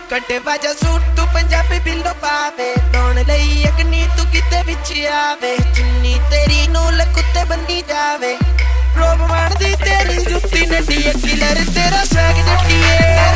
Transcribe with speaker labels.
Speaker 1: कटे वाजा सूट तू पंजाबी बिल्लो पावे तोण लई अगनी तू किते विच आवे चुन्नी तेरी नूल कुत्ते बंदी जावे रोब मारदी तेरी जुत्ती नड्डी किलर तेरा स्वैग जट्टिए